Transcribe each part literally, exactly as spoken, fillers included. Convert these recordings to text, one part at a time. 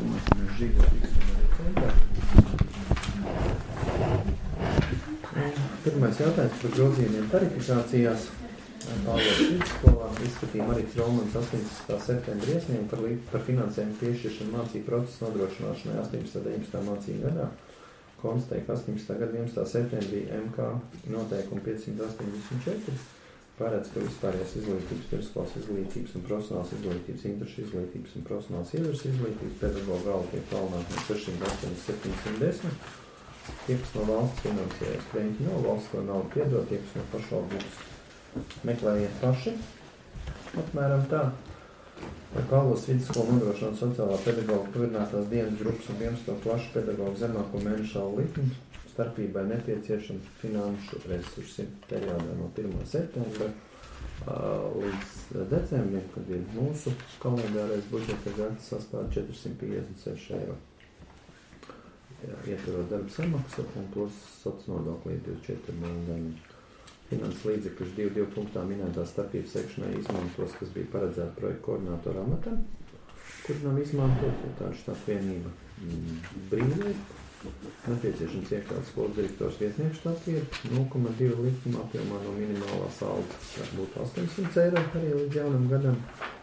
Mēs žīgotīsim arī centrā. Pirmais jautājums par grozījumiem tarifikācijās. Pāvils vidusskolā izskatīja Marītas Rolmanas astoņpadsmitā septembra iesniegumu par, par finansējumu piešķiršanu mācību procesu nodrošināšanai astoņpadsmitā deviņpadsmitā mācību gadā. Konstatēja, ka astoņpadsmitā gada vienpadsmitā septembrī M K noteikumi piecsimt astoņdesmit četri paredz, ka vispārējās izglītības, pirmsskolas izglītības un profesionālas izglītības, interešu izglītības un profesionālas iedaras izglītības pedagoga alga tiek palielināta no sešsimt astoņdesmit septiņsimt desmit. Tie, kas no valsts finansējas kreņķi nav, valsts to naudu piedod, tie, kas no pašvaldības meklējiet paši. Apmēram tā. Lai Pāvils vidusskola nodrošināt sociālā pedagoga pavirinātās dienas grupas un vienpadsmito klašu pedagogu zemāko mēnešu algu likmi, starpībai nepieciešams finanšu resursi periodā no pirmā septembra līdz decembrim, kad ir mūsu kalendārais budžeta gads sastāv četri piecdesmit seši eiro. Ietverot darba samaksu un plus soc nodokli divdesmit četri miljoni. Finanses līdzekļus divu divu punktā minētā starpības sekšanai izmantos, kas bija paredzēta projekta koordinātora amatam, kur nav izmantot, jo tāda štāta vienība brīvē. Nepieciešams iekļaut skolas direktors vietnieku štatu ir nulle komats divi likuma apjomā no minimālās algas, kas būtu astoņsimt eiro arī līdz jaunam gadam.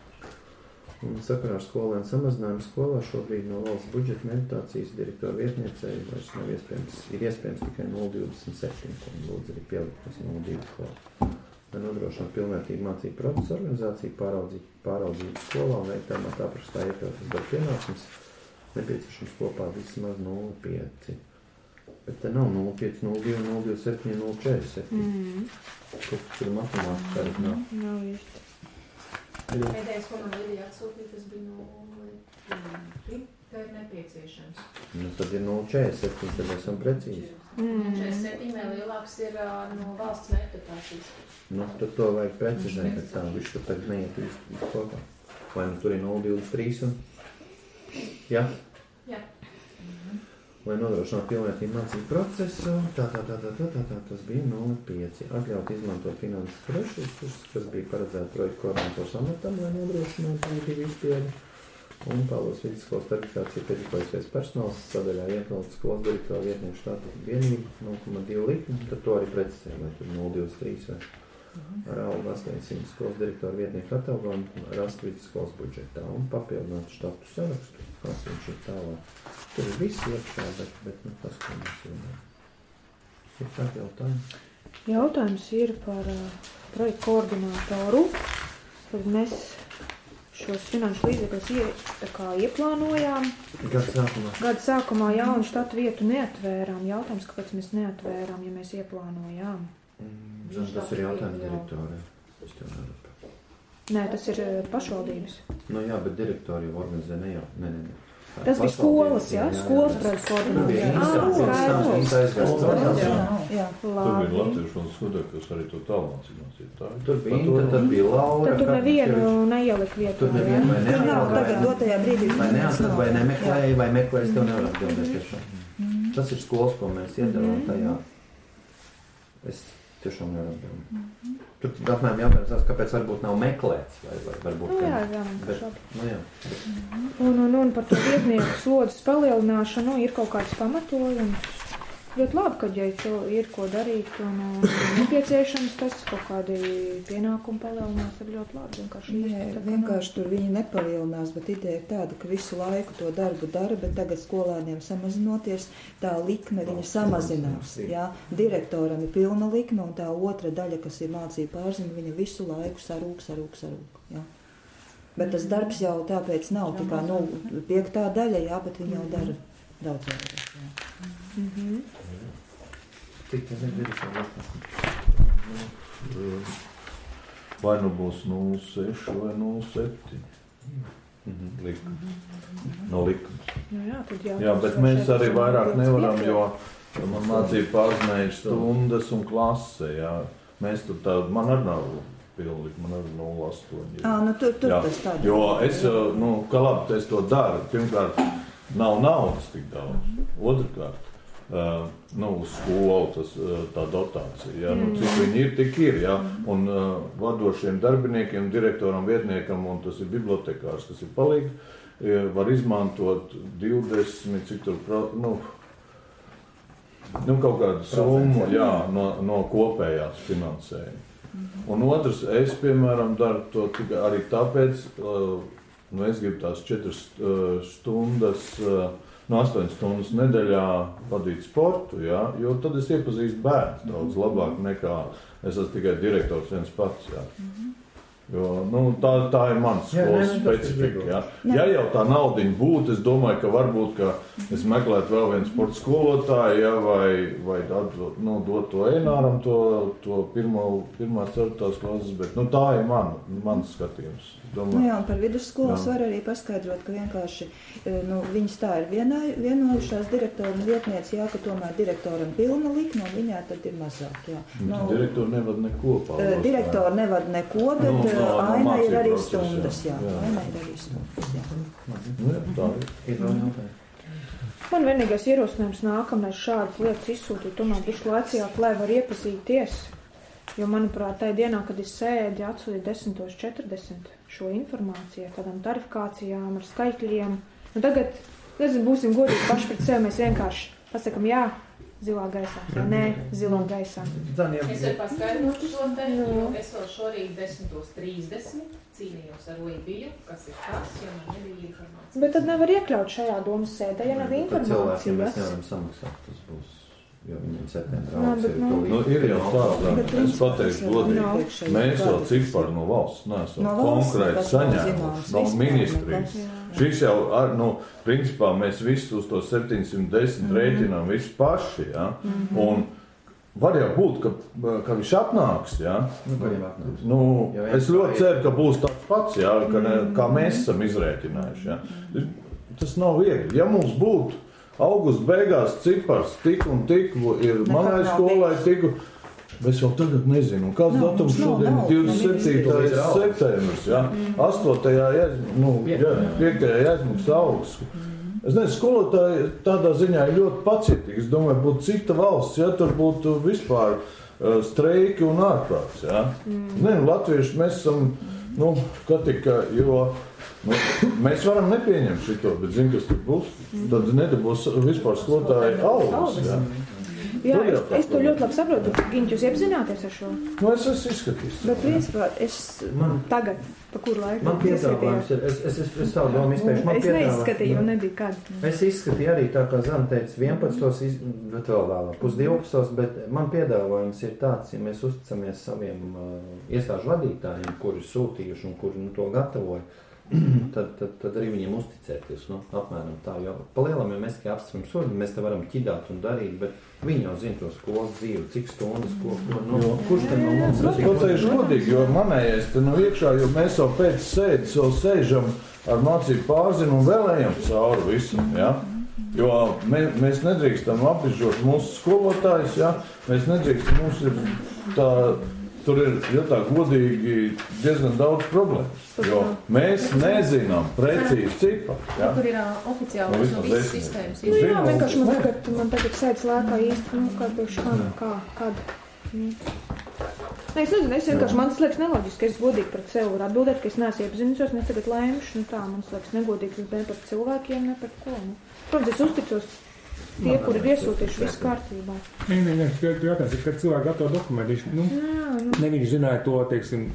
Un sakarā ar skolēnu samazinājumu skolā šobrīd no valsts budžeta meditācijas direktora vietniecei vairs nav iespējams, ir iespējams tikai nulle divdesmit septiņi, un lūdzu arī pielikt tas nulle divi klāt. Lai nodrošināt pilnvērtīgu mācību procesu organizāciju, pāraudzīt, pāraudzību skolā un veikt tāmāt aprastā iekļautas darba pienākums, nepieciešams kopā vismaz nulle pieci. Bet te nav nulle pieci, nulle divi, nulle divdesmit septiņi, nulle četrdesmit septiņi. Mm. Kaut kas tur matemātika arī nav. Nav īsti. Pēdējais, ko man Lilija atsūtīja, tas bija nulle divi, tā ir nepieciešams. Nu, tad ir nulle četrdesmit septiņi, tad esam precīzi. Mm. četrdesmit septiņi vēl lielāks ir no valsts mērķotācijas. Nu, tad to vajag precizēt, ka tā viņš tur tagad neiet īsti kopā. Vai nu tur ir nulle divdesmit trīs un... Jā? Jā. Lai nodrošinātu pilnvērtīgu mācību procesu, tā, tā, tā, tā, tā, tā, tā, tas bija nulle pieci. Atļaut izmantot finanses resursus, kas bija paredzēta projekta koordinātors amatam, lai nodrošinātu divu izpildi. Un Pāvils vidusskolas tarifikācija pēdējais personāls sadaļā iekļaut skolas direktora vietnieku štatu vienību nulle komats divi likmi, tad to arī precizēja, vai tur nulle divdesmit trīs vai ar algu astoņsimt skolas direktora vietnieku atalgojumu rast vidusskolas budžetā un papildināt štatu sarakstu, kas viņš ir tālāk. Tur ir viss iekšā, bet, bet nu, tas, ko mēs runājam. Ir tādi jautājumi? Jautājums ir par uh, projektu koordinātoru. Tad mēs šos finanšu līdzekļus ie, kā ieplānojām. Gada sākumā. Gada sākumā jaunu štatu vietu neatvērām. Jautājums, kāpēc mēs neatvērām, ja mēs ieplānojām? Mm, zin, tas ir jautājums direktorē. Es tev nevaru. Nē, tas ir pašvaldības. Nu jā, bet direktori jau organizē ne jau. Ne, ne, ne. Tas bija skolas, jā? Skolas projekts koordinācija. Tur bija latviešu un skudē, kas arī to tālmācīnās ir tā. Tur bija Inta, tad bija Laura. Tad tur nevienu neielika vietā. Tur nevienu vai neatrada. Tagad dotajā brīdī. Vai neatrada, vai nemeklēja, vai meklēja, tev nevar atbildēt tiešām. Tas ir skolas, ko mēs iedevām tajā. Es tiešām nevar atbildēt. Tur apmēram jautājums, kāpēc varbūt nav meklēts, vai, vai varbūt... Nu jā, jā, bet, nu jā. Un, un, un par to vietnieku slodzes palielināšanu ir kaut kāds pamatojums. Ļoti labi, ka, ja to ir ko darīt un, un nepieciešams tas kaut kādi pienākumi palielinās, tad ļoti labi. Vienkārši, Nē, vienkārši tur viņi nepalielinās, bet ideja ir tāda, ka visu laiku to darbu dara, bet tagad skolēniem samazinoties, tā likme viņa samazinās. Jā? Direktoram ir pilna likme un tā otra daļa, kas ir mācība pārzime, viņa visu laiku sarūk, sarūk, sarūk. Jā? Bet tas darbs jau tāpēc nav tā kā nu, piektā daļa, jā, bet viņi jau dara daudz vairāk. Jā. Mm-hmm. Cik tas ir direktori? Vai nu būs nulle seši vai nulle septiņi. Mm-hmm. Likums. No likums. Nu jā, tad jā, jā, bet mēs arī vairāk nevaram, jo man mācība pārzinēja stundas un klase, jā. Mēs tur tādu, man arī nav pilnīgi, man arī nulle astoņi. Ā, nu tur, tur tas tādā. Jo es, nu, ka labi, es to daru. Pirmkārt, nav naudas tik daudz. Otrkārt, Uh, nu, uz skolu tas, uh, tā dotācija, ja? Nu, cik viņi ir, tik ir, ja? Un uh, vadošiem darbiniekiem, direktoram, vietniekam, un tas ir bibliotekārs, kas ir palīgi, var izmantot divdesmit, cik tur, nu, nu kaut kādu summu, jā, no, no kopējās finansējuma. Un otrs, es, piemēram, daru to tikai arī tāpēc, nu, es gribu tās četras stundas, no astoņas stundas nedēļā vadīt sportu, jā, jo tad es iepazīstu bērns daudz labāk nekā es esmu tikai direktors viens pats, jā. Jo, nu, tā, tā ir mans skolas specifika. Ja. ja jau tā naudiņa būtu, es domāju, ka varbūt, ka es meklētu vēl vienu sporta skolotāju, ja, vai, vai atdot, nu, dot to Eināram, to, to pirmo, pirmās ceturtās klases, bet nu, tā ir man, mans skatījums. Nu jā, un par vidusskolas var arī paskaidrot, ka vienkārši nu, viņas tā ir vienā, vienojušās direktora un vietniece, jā, ka tomēr direktoram pilna likme, un viņā tad ir mazāk. Jā. Nu, direktori nevad neko pārlūst. Direktori nevad neko, bet nu, no, Aina no ir arī stundas, jā. jā. Aina ir arī stundas, jā. Nu, jā, tā ir. Man vienīgais ierosinājums nākamais šādas lietas izsūtīt, tomēr bišķi laicījāk, lai var iepazīties. Jo, manuprāt, tajā dienā, kad es sēdi atsūtīju desmit četrdesmit šo informāciju, tādām tarifikācijām, ar skaitļiem. Nu, tagad, nezinu, būsim godīgi paši pret sevi, mēs vienkārši pasakam jā, zilā gaisā, jā, nē, zilā gaisā. Es varu paskaidrot šo te, jo es vēl šorīt desmit trīsdesmit cīnījos ar Lībiju, kas ir tas, jo man nebija informācija. Bet tad nevar iekļaut šajā domas sēdē, ja nav informācijas. Cilvēkiem mēs nevaram samaksāt, tas būs. Jo viņiem septembrā augs ir no, nu, ir jau tā, es pateikšu godīgi, mēs vēl ciparu no valsts neesam no konkrēti saņēmuši, no ministrijas. Šis jau, ar, nu, principā mēs visu uz to septiņsimt desmit mm-hmm. rēķinām visi paši, ja, mm-hmm. un var jau būt, ka, ka viņš atnāks, ja. Nu, atnāks. Nu, es ļoti ceru, ka būs tāds pats, ja, ka, kā mēs esam izrēķinājuši, ja. Tas nav viegli, ja mums būtu augusta beigās cipars tik un tik ir manai skolai tiku. Es jau tagad nezinu, kāds no, datums šodien ir divdesmit septītais septembris, ja? astotajā nu, jā, piektajā jāizmaks augusts. Es nezinu, skolotāji tādā ziņā ir ļoti pacietīgi. Es domāju, būtu cita valsts, ja tur būtu vispār uh, streiki un ārprāts. Ja? Mm. Ne, latvieši mēs esam, nu, kā tika, jo nu, mēs varam nepieņemt šito, bet zinu, kas tur būs. Tad nedabūs vispār skolotāji algas. Ja? Jā, es, es to ļoti labi saprotu. Giņķi, jūs iepazināties ar šo? Nu, es esmu izskatījis. Bet principā es man, tagad, pa kuru laiku? Man piedāvājums ir, es, es, es, es savu domu izteikšu, man piedāvājums. Es neizskatīju, jo nebija kāda. Es izskatīju arī tā, kā Zana teica, vienpadsmitos, iz, bet vēl vēlāk, pusdivpadsmitos, bet man piedāvājums ir tāds, ja mēs uzticamies saviem uh, iestāžu vadītājiem, kuri sūtījuši un kuri nu, to gatavoja, tad, tad, tad arī viņiem uzticēties, nu, apmēram tā, jo palielam, ja mēs tikai apstram sodi, mēs te varam ķidāt un darīt, bet viņi jau zina to skolas dzīvi, cik stundas, ko, ko, no, no, kurš te no mums? Es pateikšu godīgi, jo manējais te no iekšā, jo mēs jau pēc sēdes jau sēžam ar mācību pārzinu un vēl ejam cauri visam, ja? Jo mē, mēs nedrīkstam apbižot mūsu skolotājus, ja? Mēs nedrīkstam, mums ir tā... Tur ir, ja tā godīgi, diezgan daudz problēmas, jo mēs nezinām precīzi ciparu. Ja? Tur ir oficiāli no visas sistēmas. Nu jā, vienkārši man tagad, man tagad sēdz lēkā īsti, nu, kā priekš kā, kā, kad. Mm. Ne, es nezinu, es vienkārši, man tas liekas neloģiski, ka es godīgi pret sevi varu atbildēt, ka es neesmu iepazinusies, un es tagad lēmuši, nu tā, man tas liekas negodīgi ne par cilvēkiem, ne par ko. Nu. Protams, es uzticos tie, kuri ir iesūtījuši visu kārtībā. Nē, nē, nē, jautājums ir, kad cilvēki gatavo dokumentu, nu, jā, nu. Ne viņš zināja to, teiksim,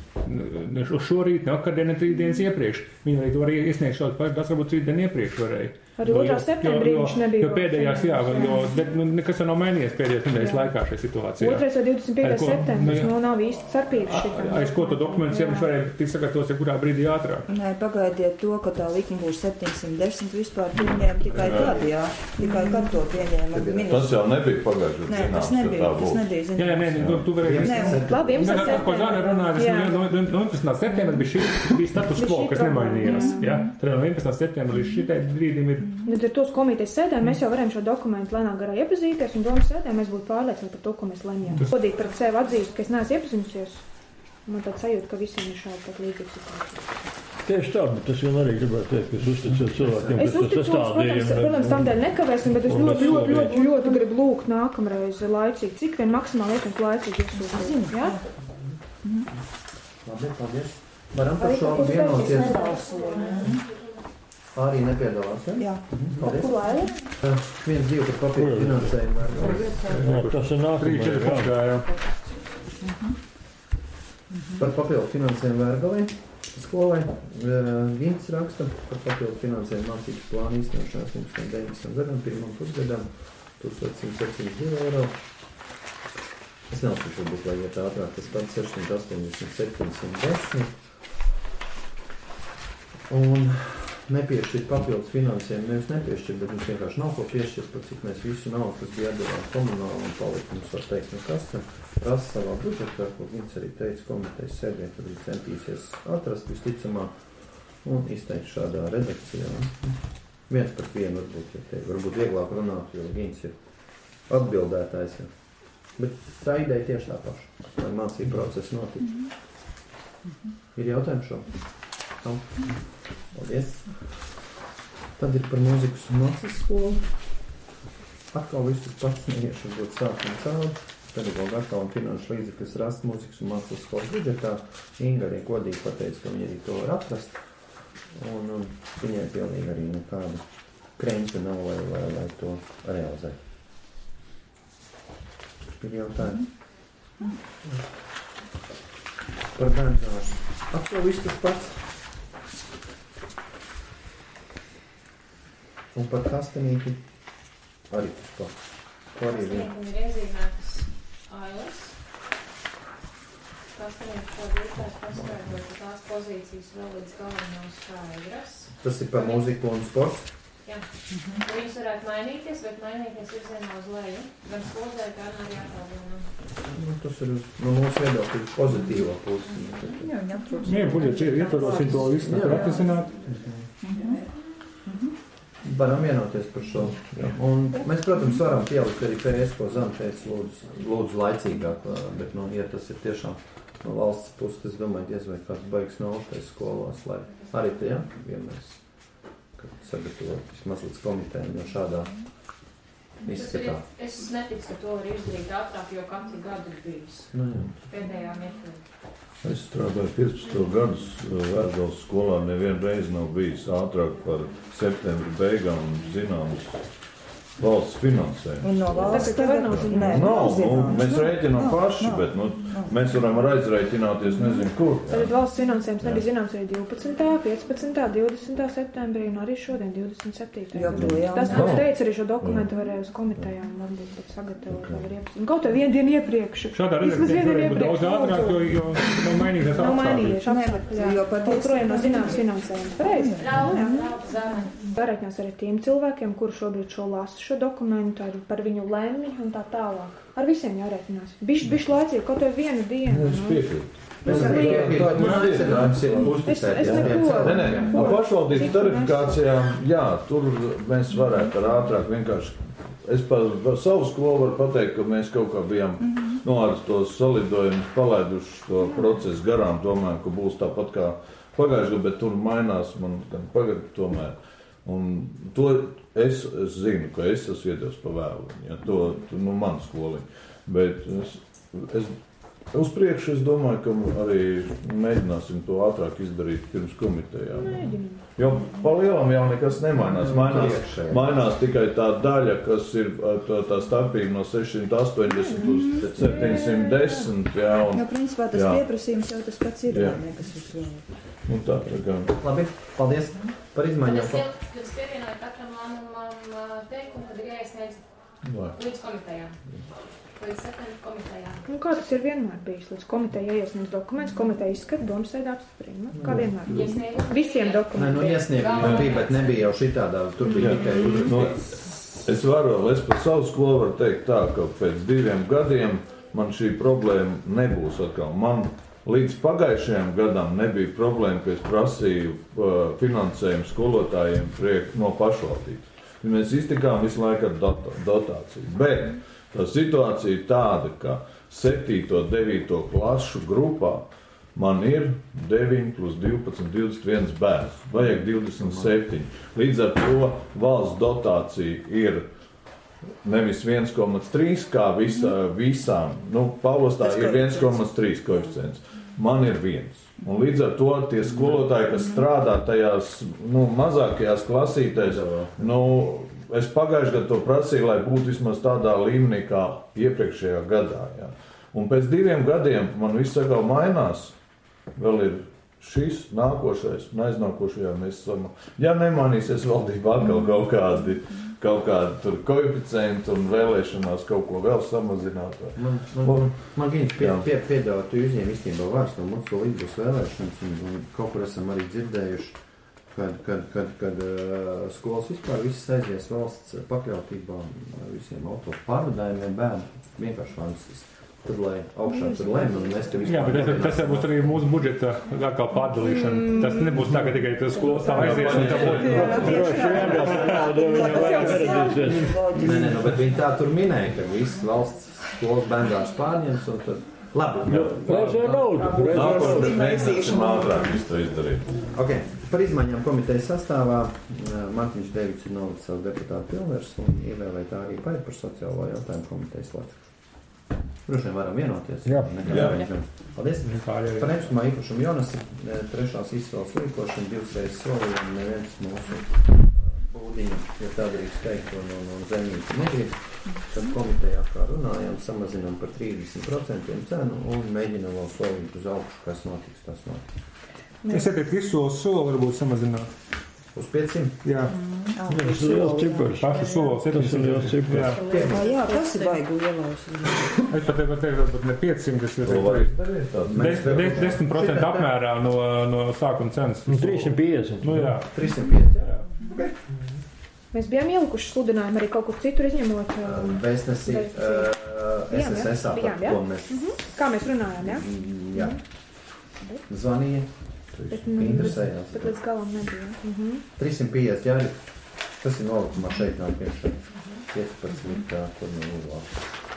šorīt, ne vakardien, ne trīs dienas iepriekš. Viņi arī to var iesniegt šādu pašu, tas varbūt trīs dienas iepriekš varēja. Arī otrā septembrī viņš nebija. Jo pēdējās, jā, jo, bet nu, nekas jau nav mainījies pēdējās nedēļas laikā šajā situācijā. Otrais vai divdesmit piektais septembris, nu nav īsti starpības šitam. Aiz ko to dokumentus, ja viņš varēja tikt sagatavos, ja kurā brīdī ātrāk? Nē, pagaidiet to, ka tā likuma būs septiņsimt desmit vispār pieņēma tikai tad, jā. Tikai kad to pieņēma. Tas jau nebija pagaidu. Nē, tas nebija, tas nebija zināms. Jā, nē, nē, tu varēji... Labi, jums ir ko Zana runāja, no vienpadsmitā septembra bija status quo, kas nemainījās. Tad no vienpadsmitā septembra līdz šitai brīdim ir... Komitejas sēdē mēs jau varam šo dokumentu lēnāk garā iepazīties, un domas sēdē mēs būtu pārliecināti par to, ko mēs lemjam. Godīgi pret sevi atzīst, ka es neesmu iepazinusies. Man tāds sajūta, ka visiem ir šādi pat līdzīgi situācija. Tieši tā, bet es vien arī gribētu teikt, ka es uzticos cilvēkiem, es uzticos, protams, protams, tam dēļ nekavēsim, bet es ļoti, ļoti, ļoti, ļoti gribu lūgt nākamreiz laicīgi, cik vien maksimāli iespējams laicīgi iesūtīt. Jā? Labi, paldies. Varam par šo vienoties. Arī nepiedalās, ja? Jā. Paldies. Kur lai? viens divi par papildu finansējumu vērgalē. Jā, tas ir nākamais. Jā, Par papildu finansējumu vērgalē skolai. Gins raksta par papildu finansējumu mācības plānu īstenošanā astoņpadsmit deviņdesmit gadam, pirmam pusgadam, tūkstoš simt septiņdesmit divi eiro. Es neuzskatu, varbūt, lai iet ātrāk, tas pats sešsimt astoņdesmit septiņsimt desmit. Un nepiešķirt papildus finansējumu, nevis nepiešķirt, bet mums vienkārši nav ko piešķirt, par cik mēs visu naudu, kas bija atdevām komunāli un palika, mums var teikt, nu kas tam prasa savā budžetā, ko Gins arī teica komitejas sēdē, tad viņi centīsies atrast visticamāk un izteikt šādā redakcijā. Viens par vienu varbūt, ja te varbūt vieglāk runāt, jo Gins ir atbildētājs, ja. Bet tā ideja tieši tā paša, lai mācību process notika. Ir jautājumi šo? Nav. Paldies. Tad ir par mūzikas un mācības skolu. Atkal viss tas pats neiešu, varbūt sākuma cauri. Pedagoga atkal un finanšu līdzekļus rast mūzikas un mācības skolas budžetā. Inga arī godīgi pateica, ka viņi arī to var atrast. Un, un viņai pilnīgi arī nekāda kreņķa nav, lai, lai, lai to realizētu. Ir jautājumi. Par bērnzāžu. Atkal viss tas pats. Un par kastanīti arī tas pats. Ko arī vien? Kastanīti ir iezīmētas ailes. Kastanīti to vietās paskaidrot, ka tās pozīcijas vēl līdz galam nav skaidras. Tas ir par mūziku un sportu? Jā. Mhm. Viņas varētu mainīties, bet mainīties virzienā uz leju. Gan skolotē, gan arī atalgojumā. Nu, tas ir uz no mūsu viedokļa pozitīvā pusi. Jā, viņi atrodas. jā, budžets ir ietvarosim to visu nevar atrisināt. Varam vienoties par šo. Jā. Un mēs, protams, varam pielikt arī P S, ko Zana teica, lūdzu, lūdzu laicīgāk, bet, nu, ja tas ir tiešām no valsts puses, es domāju, diez vai kāds baigs naudas skolās, lai arī te, jā, vienmēr sagatavot vismaz līdz komitējiem no šādā izskatā. Ir, es neticu, ka to var izdarīt ātrāk, jo katru gadu ir bijis. Nu, jā. Pēdējā meklē. Es strādāju piecpadsmit gadus Vērgales skolā, nevienu reizi nav bijis ātrāk par septembra beigām zināmas valsts finansējumu. Un no valsts tagad nav zināms. Nav, nu, mēs rēķinām paši, bet nu, mēs varam aizrēķināties nezinu kur. Tad valsts finansējums nebija zināms arī divpadsmitā, piecpadsmitā, divdesmitā septembrī un arī šodien divdesmit septītā Joprojām. Tas mums teica arī šo dokumentu varēja uz komitejām varbūt pat sagatavot vēl arī iepriekš. Un kaut vai vienu dienu iepriekš. Šādā redakcijā varēja būt daudz ātrāk, jo, jo nav mainījies Nav mainījies Nevar, apstākļi. jo par Joprojām nav zināms finansējums. Pareizi. Rauda, rauda zeme. Darēķinās arī tiem cilvēkiem, kuri šobrīd šo lasu šo dokumentu, ar, par viņu lemmi un tā tālāk. Ar visiem jārēķinās. Bišķi, bišķi laicīgi, kaut vai vienu dienu. Es piekrītu. Es arī piekrītu, man aicinājums ir uzticēt. Es- es neko- Nē, nē, no pašvaldības tarifikācijām, jā, tur mēs varētu ar ātrāk vienkārši. Es par savu skolu varu pateikt, ka mēs kaut kā bijām mm-hmm. no ar tos solidojumus palaiduši to procesu garām, domājam, ka būs tāpat kā pagājušajā, bet tur mainās man gan pagad tomēr. Un to es, es zinu, ka es esmu iedevis pa vēlu, ja, to, to nu, man skoliņa. Bet es, es uz priekšu es domāju, ka arī mēģināsim to ātrāk izdarīt pirms komitejām. Mēģinām. Jo pa lielam jau nekas nemainās. Mainās, mainās tikai tā daļa, kas ir tā, tā starpība no sešsimt astoņdesmit uz septiņsimt desmit. Jā, un, Jo, principā, tas jā. pieprasījums jau tas pats ir, Jā. nekas uzvēl. Un tā, tā kā. Labi, paldies par izmaiņām. Es jums pievienoju katram lēmumam teikumu, kad ir jāiesniedz Lai. līdz komitejām. Līdz septembra komitejām. Un kā tas ir vienmēr bijis? Līdz komiteja iesniedz dokumentus, komiteja izskata, domas sēdā apstiprina. Kā vienmēr bijis? Iesniegumi. Visiem Nē, nu dokumentiem. iesniegumi bija, bet nebija jau šitādā, tur bija Jā. tikai Nu, uzrakstīts. es varu, es par savu skolu varu teikt tā, ka pēc diviem gadiem man šī problēma nebūs atkal. Man līdz pagājušajam gadam nebija problēma, ka es prasīju uh, finansējumu skolotājiem priek no pašvaldības. Mēs iztikām visu laiku ar dot dotāciju. Bet tā situācija ir tāda, ka septīto, devīto klašu grupā man ir deviņi plus divpadsmit, divdesmit viens bērns. Vajag divdesmit septiņi. Līdz ar to valsts dotācija ir nevis viens komats trīs, kā visa, visām. Nu, Pavlostā ir viens komats trīs koeficients. Man ir viens. Un līdz ar to tie skolotāji, kas strādā tajās nu, mazākajās klasītēs, nu, es pagājuši gadu to prasīju, lai būtu vismaz tādā līmenī kā iepriekšējā gadā. Ja. Un pēc diviem gadiem man viss atkal mainās, vēl ir šis, nākošais, un aiznākošajā mēs esam. Ja nemanīsies valdība atkal kaut kādi, kaut kādi tur koeficienti un vēlēšanās kaut ko vēl samazināt. Man, man, man, man Gīns pie, pie, piedāvā, tu uzņēmi īstenībā vārds no mums līdz būs vēlēšanas, un, un kaut kur esam arī dzirdējuši, kad, kad, kad, kad uh, skolas vispār viss aizies valsts pakļautībā visiem auto pārvadājumiem bērnu, vienkārši valstis. Tur, lai augšā tur lēma, un mēs te vispār... Jā, bet tas, tas būs arī mūsu budžeta atkal pārdalīšana. Mm. Tas nebūs tā, ka tikai tas skolas tā aizies un tā būtu. Nē, nē, nu, bet viņi tā tur minēja, ka viss valsts skolas bērndārs pārņems, un tad... Labi. Mēs jau naudu. Nākotnē mēģināsim ātrāk visu to izdarīt. Ok, par izmaiņām komitejas sastāvā Mārtiņš Devids ir nolicis savu deputātu pilnvars un ievēlēt arī Paļu par sociālo jautājumu komitejas locekli. Droši vien varam vienoties. Jā. Jā. Paldies. Par nekustamā īpašumu Jonas trešās izvēles rīkošana divas reizes solījām, neviens mūsu būdiņu, ja tā drīkst teikt, un, un, un zemīti negrib. Tad komitejā, kā runājām, samazinām par trīsdesmit procentiem cenu un mēģinām vēl solīt uz augšu, kas notiks, tas notiks. Es ieteiktu visu soli soli varbūt samazināt. Uz piecsimt? Jā. Tas ir liels cipars. Pašu soli Tas ir liels cipars. Jā, jā, tas ir baigi lielais. Es pat teiktu, varbūt ne piecsimt, tas ir desmit procenti apmērā no, no sākuma cenas. trīssimt piecdesmit. Nu jā. trīssimt piecdesmit, jā. Okay. Mēs bijām ielikuši sludinājumu arī kaut kur citur izņemot. Uh, Vēstnesī uh, S S S A, par ko mēs... Uh-huh. Kā mēs runājām, jā? Jā. Uh-huh. Zvanīja. Bet, interesējās. Bet līdz galam nebija. Uh-huh. trīssimt piecdesmit, jā, arī. Tas ir nolikumā šeit nāk priekšā. piecpadsmit, tā, kur nu labi.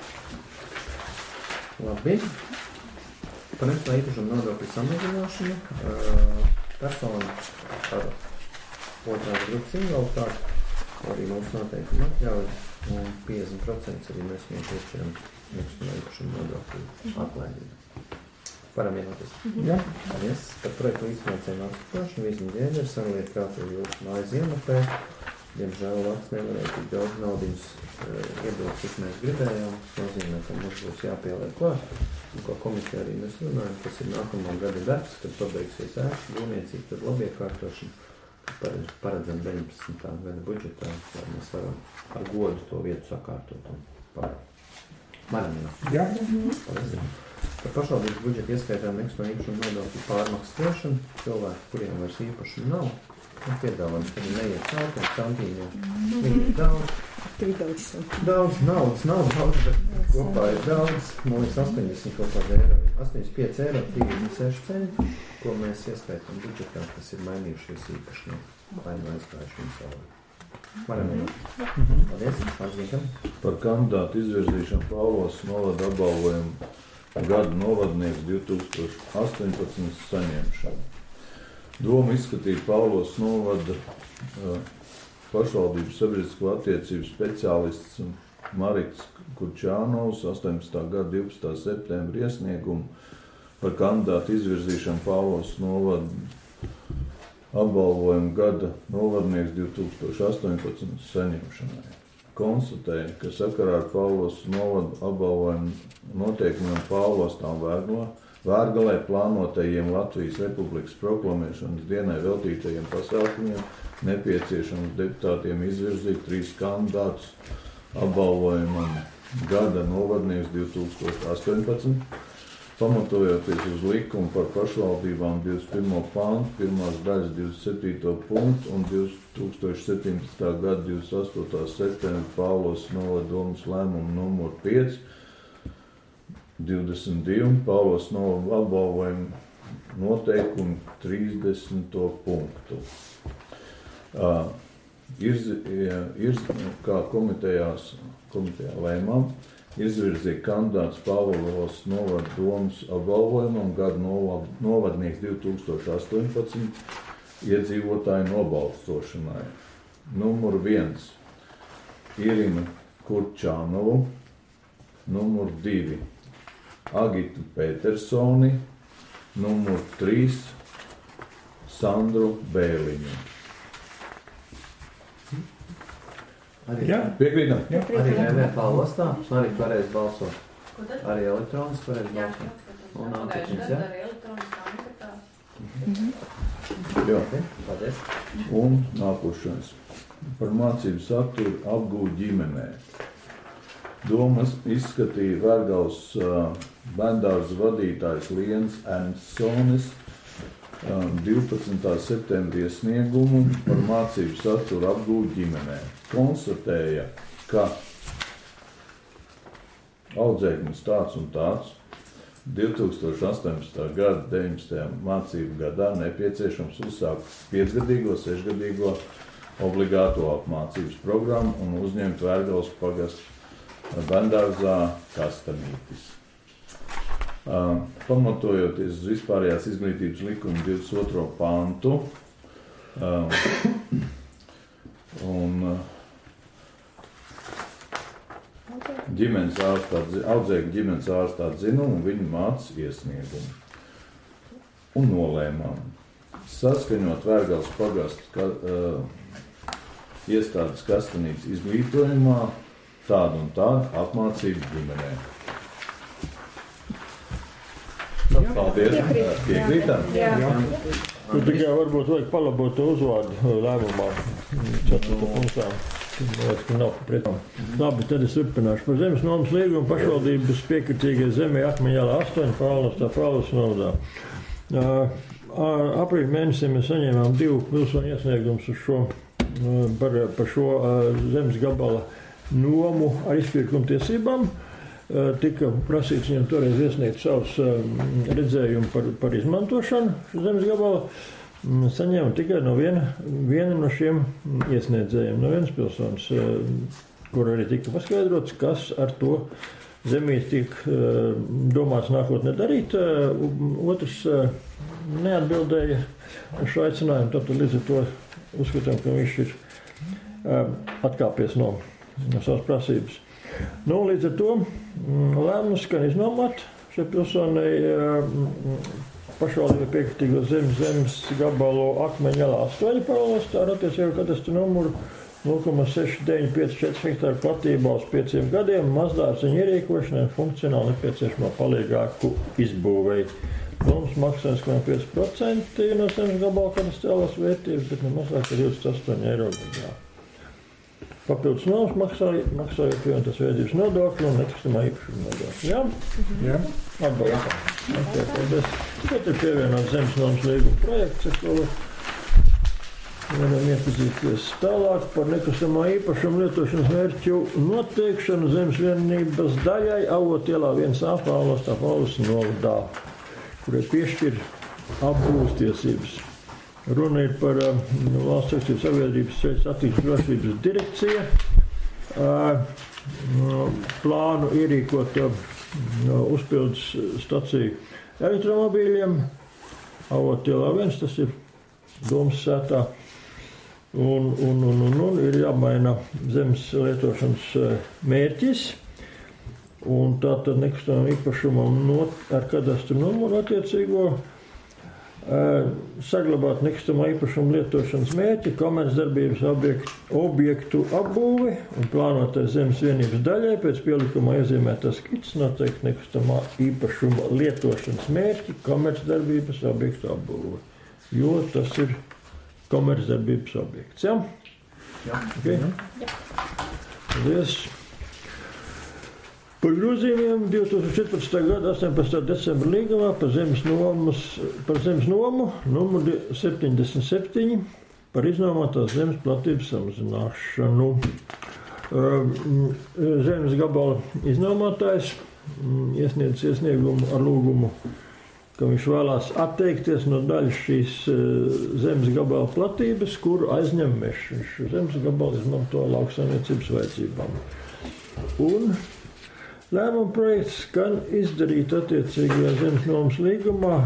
Labi. Par nekustamā īpašuma nodokļu samazināšanu. Uh, persona ar otrās grupas invaliditāti, arī mums noteikti atļauj, un piecdesmit procenti arī mēs viņiem piešķiram nekustamā īpašuma nodokļu atlaidību. Varam vienoties. Mm-hmm. Jā. Paldies par projektu līdzfinansējumu apstiprināšanu. Vīzma Dievers, Anlieta Kātu jūsu mājas iemakē. Diemžēl Lats nevarēja tik daudz naudiņas uh, iedot, cik mēs gribējām. Tas nozīmē, ka mums būs jāpieliek klāt. Un ko komisija arī mēs runājam, tas ir nākamā gada darbs, kad pabeigsies ēkas būvniecība, tad labiekārtošana, kad paredzam deviņpadsmitā gada budžetā, lai mēs varam ar godu to vietu sakārtot un pārēt. Varam vienot. Jā. Paldies. Par pašvaldības budžetu ieskaitām nekustamā īpašuma nodokļu pārmaksāšanu, cilvēki, kuriem vairs īpašumu nav, un piedāvājums, kad viņi neiet caurkiem, santīņiem. Viņi ir daudz. Daudz. Daudz naudas, nav daudz, bet kopā ir daudz. Man liekas astoņdesmit kaut kāda eiro. astoņdesmit pieci eiro, trīsdesmit seši centi, ko mēs ieskaitām budžetā, kas ir mainījušies īpašumā, lai nu aizgājuši viņu savu. Varam vienot. Paldies, Pārzniekam. Par kandidātu izvirzīšanu Pāvos novada apbalvojumu gada novadnieks divi tūkstoši astoņpadsmit saņemšanu. Doma izskatīja Pāvos novada uh, pašvaldības sabiedrisko attiecību speciālists Marits Kurčānovs astoņpadsmitā gada divpadsmitā septembra iesniegumu par kandidātu izvirzīšanu Pāvos novada apbalvojumu gada novadnieks divi tūkstoši astoņpadsmit saņemšanai. Konstatēja, ka sakarā ar Pāvos novadu apbalvojumu noteikumiem Pāvostām Vērgalē plānotajiem Latvijas Republikas proklamēšanas dienai veltītajiem pasākumiem nepieciešams deputātiem izvirzīt trīs kandidātus apbalvojumam gada novadnieks divi tūkstoši astoņpadsmit, pamatojoties uz likumu par pašvaldībām divdesmit pirmo pāntu, pirmās daļas divdesmit septīto punktu un divi tūkstoši septiņpadsmitā gada divdesmit astotā septembra Pāvos novada domas lēmumu numur pieci, divdesmit divi, Pāvos novada apbalvojumu noteikumu trīsdesmito punktu. Uh, ir, ir, kā komitejās, komitejā lēmām, izvirzīja kandidāts Pāvos novada domas apbalvojumam gada novadnieks divi tūkstoši astoņpadsmit iedzīvotāju nobalsošanai. Numur viens Irina Kurčānovu, numur divi Agitu Petersoni, numur trīs Sandru Bēliņu. Arī, Jā. Piekrītam? Jā. arī V V P ostā, arī varēs balsot. Ko tad? Arī elektroniski varēs Jā, balsot. Un pagājušajā anketiņas, gadā jā? arī elektroniskā anketā. Jā. Paldies. Un nākošais. Par mācību saturu apgūt ģimenē. Domas izskatīja Vērgavas uh, bērndārza vadītājs Liens Ernstsonis um, divpadsmitā septembra iesniegumu par mācību saturu apgūt ģimenē. Konstatēja, ka audzēknis tāds un tāds divi tūkstoši astoņpadsmitā gada deviņpadsmitajā mācību gadā nepieciešams uzsākt piecgadīgo, sešgadīgo obligāto apmācības programmu un uzņemt Vērgavas pagastu bērndārzā Kastanītis. Uh, pamatojoties uz vispārējās izglītības likuma divdesmit otro pantu uh, un uh, ģimenes ārsta, audzēkņu ģimenes ārsta atzinumu un viņu mācas iesniegumu. Un nolēmām saskaņot Vērgavas pagastu ka, uh, iestādes Kastanītes izglītojumā tādu un tādu apmācību ģimenē. Paldies! Piekrīt. Piekrītam? Jā. Jā. Nu, tikai varbūt vajag palabot to uzvārdu lēmumā. Ceturto punktā. Liekas, ka nav pretām. Labi, tad es turpināšu. Par zemes nomas līgumu pašvaldības piekritīgai zemē Akmeņālā astoņi Pāvils tā Pāvils novadā. Uh, aprīļa mēnesī mēs saņēmām divu pilsoņu iesniegumus uz šo, uh, par, par šo uh, zemes gabala nomu ar izpirkuma tiesībām. Uh, tika prasīts viņam toreiz iesniegt savus uh, redzējumu par, par izmantošanu zemes gabala. Saņēma tikai no viena, viena no šiem iesniedzējiem, no vienas pilsonas, kur arī tika paskaidrots, kas ar to zemīti tiek domāts nākotnē darīt. Otrs neatbildēja uz šo aicinājumu, tad līdz ar to uzskatām, ka viņš ir atkāpies no, no savas prasības. Nu, līdz ar to lēmums skan iznomāt šai pilsonai pašvaldība piekritīgo zemes zemes gabalu Akmeņālā astoņi Pāvils ar attiecīgo kadastru numuru nulle komats seši deviņi pieci četri hektāru platībā uz pieciem gadiem mazdārziņu ierīkošanai un funkcionāli nepieciešamo palīgāku izbūvēji. Mums maksā viens komats pieci procenti no zemes gabala kadastrālās vērtības, bet ne mazāk ir divdesmit astoņi eiro gadā. Papildus nomas maksāja, maksājot pievienotās vērtības nodokli un nekustamā īpašuma nodokli. Jā? Jā. Atbalstām. Okay, paldies. Tad ir pievienot zemes nomas līguma projekts, ar ko varam iepazīties tālāk par nekustamā īpašuma lietošanas mērķu noteikšanu zemes vienības daļai Avotielā viens A Pāvils tā Pāvils novadā, kurai piešķir apgūst tiesības. Runa ir par uh, valsts akciju sabiedrības ceļu satiksmes drošības direkcija. Uh, plānu ierīkot uh, uzpildes staciju elektromobīļiem. Avotielā viens, tas ir domas sētā. Un, un, un, un, un ir jāmaina zemes lietošanas uh, mērķis. Un tā tad nekustamam īpašumam not, ar kadastru numuru attiecīgo saglabāt nekustamā īpašuma lietošanas mērķi, komercdarbības objektu, objektu apbūvi un plānotai zemes vienības daļai pēc pielikumā iezīmētās skices noteikti nekustamā īpašuma lietošanas mērķi, komercdarbības objektu apbūvi. Jo tas ir komercdarbības objekts, ja? Jā. Okay. Jā. Paldies. Par grozījumiem divi tūkstoši četrpadsmitā gada astoņpadsmitā decembra līgumā par zemes, nomas, par zemes nomu numur septiņdesmit septiņi par iznomātās zemes platības samazināšanu. Zemes gabala iznomātājs iesniedz iesniegumu ar lūgumu, ka viņš vēlās atteikties no daļas šīs zemes gabala platības, kuru aizņem mežs. Viņš zemes gabalu izmanto lauksaimniecības vajadzībām. Un lēmuma projekts skan izdarīt attiecīgajā zemes nomas līgumā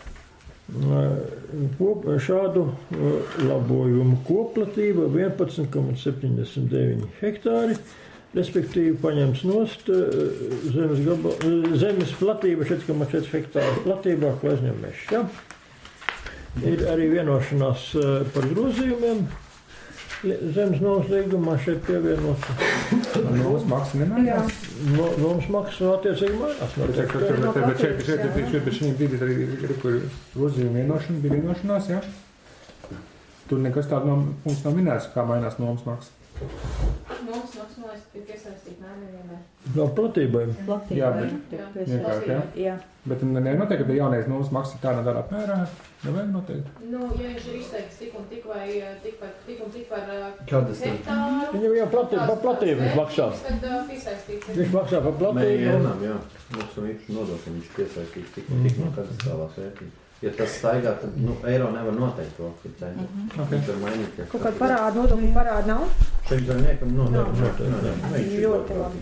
kop, šādu labojumu. Koplatība vienpadsmit komats septiņdesmit deviņi hektāri, respektīvi paņems nost zemes, gabal, zemes platība četri komats četri hektāru platībā, ko aizņem mežs. Ja? Ir arī vienošanās par grozījumiem. Zemes nomas līgumā šeit pievienot. Nomas maksa nemainās? No, nomas maksa attiecīgi mainās. Bet šeit, šeit, šeit, šeit brīdī arī ir, kur grozījuma vienošana, bija vienošanās, jā? Tur nekas tādu no, mums nav minēts, kā mainās nomas maksa. Nomas maksa, man liekas, tiek iesaistīt nēmienvienmēr. No platībai. Platībai. Jā, bet, vienkārši, jā. Jā. Bet nenotiek, ka jaunais nomas maksa tādā tādā pērā, nevajag noteikt. Nu, ja viņš ir izteikts tik un tik vai tik par, tik un tik par Kādas hektāru. Viņam jau platība, pa platību viņš maksā. Tad uh, piesaistīts. Viņš maksā pa platību. Mēģinām, jā. Mums un īpaši nodokļi viņš piesaistīts tik un tik no kadastrālās vērtības. Ja tas staigā, tad nu, eiro nevar noteikt to, ka cenu. Mhm. Viņš var mainīt. Ja Kaut kāda parāda, nodokļu parāda nav? Šeit zemniekam no, Nav. noteikti. Ļoti labi.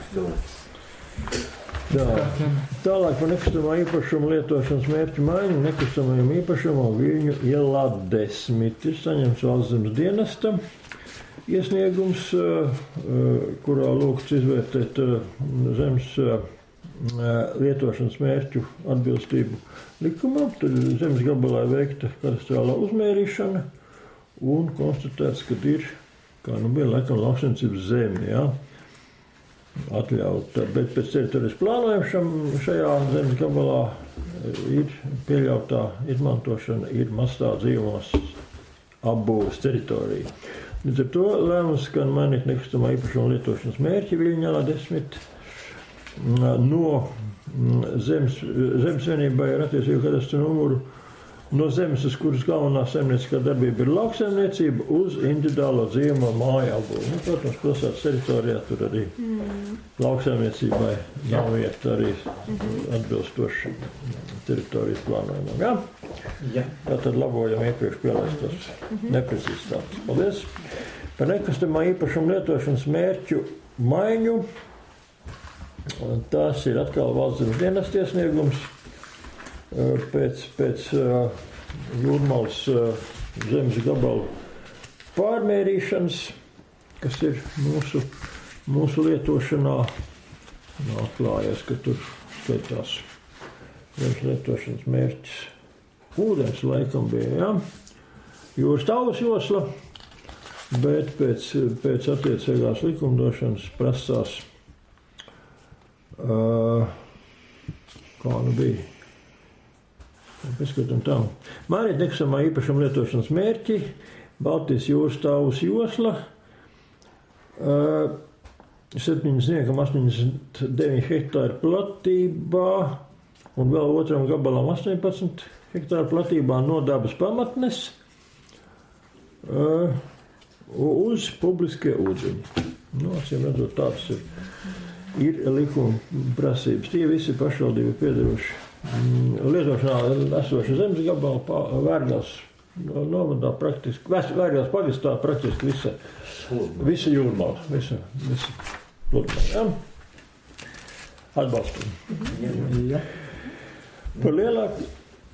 Jā. Tālāk par nekustamā īpašuma lietošanas mērķu maiņu nekustamajam īpašumam Viļņu ielā desmit ir saņemts valsts zemes dienesta iesniegums, kurā lūgts izvērtēt zemes lietošanas mērķu atbilstību likumam. Tad zemes gabalā veikta kadastrālā uzmērīšana un konstatēts, ka ir, kā nu bija, laikam lauksaimniecības zeme, jā, atļauta. Bet pēc teritorijas plānojuma šajā zemes gabalā ir pieļautā izmantošana, ir mazstā dzīvos apbūves teritorija. Līdz ar to lēmums skan mainīt nekustamā īpašuma lietošanas mērķi Viļņā desmit. No zemes, zemes vienībai ir attiecīgi kadastru numuru no zemes, uz kuras galvenā saimnieciskā darbība ir lauksaimniecība, uz individuālo dzīvamo māju apbūvi. Nu, protams, pilsētas teritorijā tur arī mm. lauksaimniecībai nav vieta arī atbilstoši teritorijas plānojumam. Ja? Ja. Tātad labojam iepriekš pielaistos neprecizitātes. Paldies! Par nekustamā īpašuma lietošanas mērķu maiņu. Tas ir atkal valsts zemes dienesta iesniegums pēc, pēc Jūrmalas zemes gabalu pārmērīšanas, kas ir mūsu, mūsu lietošanā. Atklājies, ka tur skaitās zemes lietošanas mērķis. Ūdens laikam bija, jā. Jūras tauvas josla, bet pēc, pēc attiecīgās likumdošanas prasās Uh, kā nu bija? Paskatam tā. Mainīt nekustamā īpašuma lietošanas mērķi, Baltijas jūras tauvas josla, uh, septiņdesmit astoņdesmit deviņi hektāri platībā un vēl otram gabalam astoņpadsmit hektāru platībā no dabas pamatnes uh, uz publiskie ūdeņi. Nu, acīm redzot, tāds ir. Ir likuma prasības. Tie visi pašvaldību piedaroši lietošanā esoši zemes gabala Vērgās novadā praktiski, Vērgās pagastā praktiski visa, visa Jūrmala, visa, visa pludmala. Ja? Atbalstam. Ja. Par lielāku,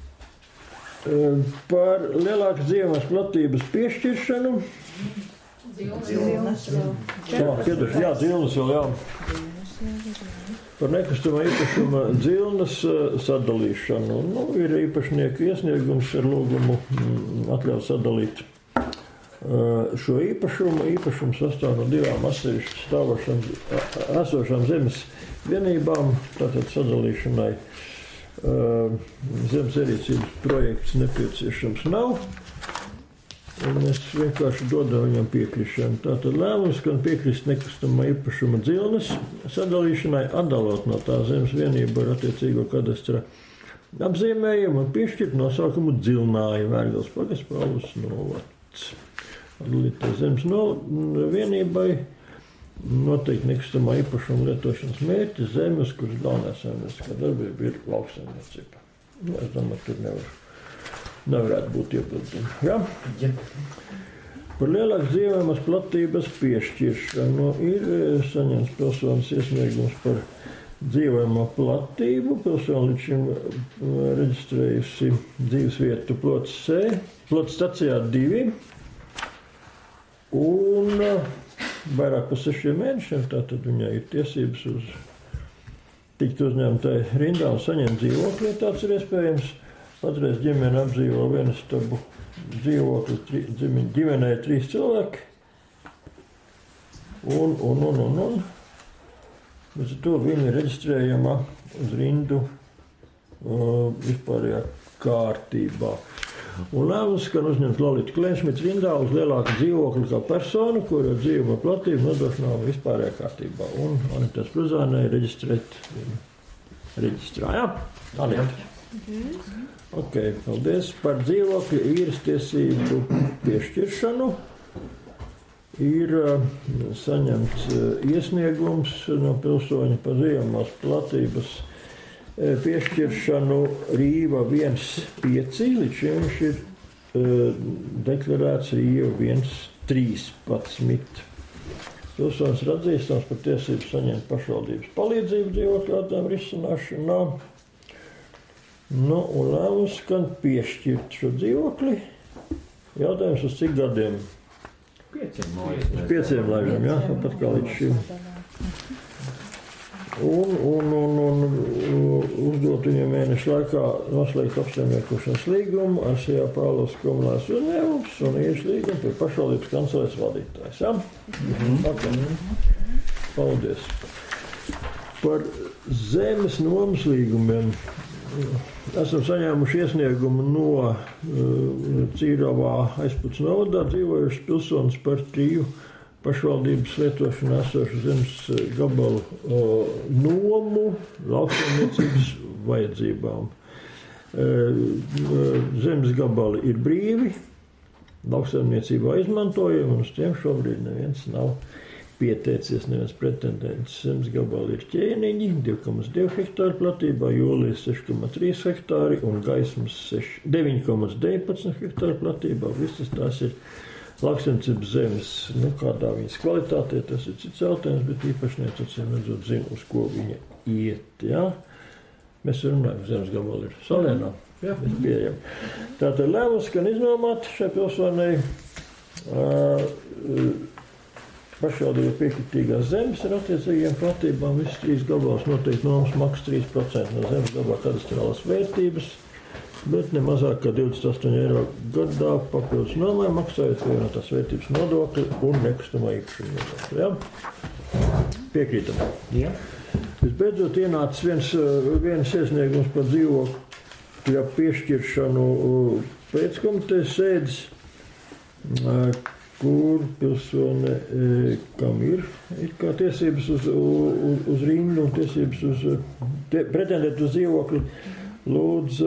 par lielākas dzīvās platības piešķiršanu. Dzilnas. Jā, pieduši, jā, dzilnas vēl, jā. Par nekustamā īpašuma dzilnas sadalīšanu. Nu, ir īpašnieku iesniegums ar lūgumu atļaut sadalīt šo īpašumu. Īpašums sastāv no divām atsevišķi stāvošām esošām zemes vienībām. Tātad sadalīšanai zemes ierīcības projekts nepieciešams nav. Un mēs vienkārši dodam viņam piekrišanu. Tātad lēmums, ka piekrist nekustamā īpašuma dzilnes sadalīšanai, atdalot no tā zemes vienību ar attiecīgo kadastra apzīmējumu un piešķirt nosaukumu dzilnāju Vērgals pagasts Paulus novads. Atdalīt zemes no vienībai noteikti nekustamā īpašuma lietošanas mērķis zemes, kuras galvenā saimnieciskā darbība ir lauksaimniecība. Nu, es domāju, tur nevar. Nevarētu būt iebildumi. Ja? Ja. Par lielākas dzīvojamas platības piešķiršanu ir saņemts pilsonis iesniegums par dzīvojamo platību. Pilsoni līdz šim reģistrējusi dzīves vietu plots C, plots stacijā divi. Un vairāk par sešiem mēnešiem, tātad viņai ir tiesības uz tikt uzņemtai rindā un saņemt dzīvokli, ja tāds ir iespējams. Patreiz ģimene apdzīvo vienistabu dzīvokli, ģimenei trīs cilvēki. Un, un, un, un, un. Bez to viņa ir reģistrējama uz rindu uh, vispārējā kārtībā. Un lēmums, ka uzņemt Lolita Klēnšmits rindā uz lielāku dzīvokli kā personu, kura dzīvuma platība nodrošinām vispārējā kārtībā. Un Anitas Pruzānai reģistrēt reģistrā, jā? Anita. Mhm. Ok, paldies par dzīvokļu īres tiesību piešķiršanu. Ir uh, saņemts uh, iesniegums no pilsoņa par dzīvumās platības uh, piešķiršanu Rīva viens pieci, līdz šim viņš ir uh, deklarēts Rīva viens trīspadsmit. Pilsonis ir atzīstams par tiesību saņemt pašvaldības palīdzību dzīvokļu jautājumu risināšanā. Nu, un lēmums, kad piešķirt šo dzīvokli, jautājums uz cik gadiem? Pieciem, Pieciem laikam, jā, tāpat kā līdz šim. Un, un, un, un uzdot viņam mēnešu laikā noslēgt apsaimniekošanas līgumu ar Sijā Pāvlovas komunālās uzņēmums un īres līgumu pie pašvaldības kancelēs vadītājs, jā? Mhm. Okay. Paldies. Par zemes nomas līgumiem. Esam saņēmuši iesniegumu no uh, Cīravā aizputs novadā dzīvojušas pilsonis par triju pašvaldības lietošanā esošu zemes gabalu uh, nomu lauksaimniecības vajadzībām. Uh, zemes gabali ir brīvi, lauksaimniecībā izmantojami, un uz tiem šobrīd neviens nav pieteicies, neviens pretendents. Zemes gabali ir ķēniņi, divi komats divi hektāri platībā, Jūlijas seši komats trīs hektāri un Gaismas deviņi komats deviņpadsmit hektāri platībā. Visas tās ir lauksaimniecības zemes. Nu, kādā viņas kvalitātē, tas ir cits jautājums, bet īpašnieks acīm redzot zina, uz ko viņa iet. Jā? Mēs runājam, zemes gabali ir Salēnā. Jā, mēs pieejam. Tātad lēmums, ka iznomāt šai pilsonai uh, pašvaldība piekritīgās zemes ar attiecīgiem platībām. Visas trīs gabalas noteikti nomas maksas trīs procenti no zemes gabala kadastrālās vērtības, bet ne mazāk kā divdesmit astoņi eiro gadā papildus nomai maksājot vienotās vērtības nodokli un nekustamā īpašuma nodokli. Ja? Piekrītam. Ja. Visbeidzot ienācis viens, viens iesniegums par dzīvokļa piešķiršanu pēckomitejas sēdes, kur pilsone, kam ir, ir kā tiesības uz, uz, uz rindu un tiesības uz, te, pretendēt uz dzīvokli, lūdz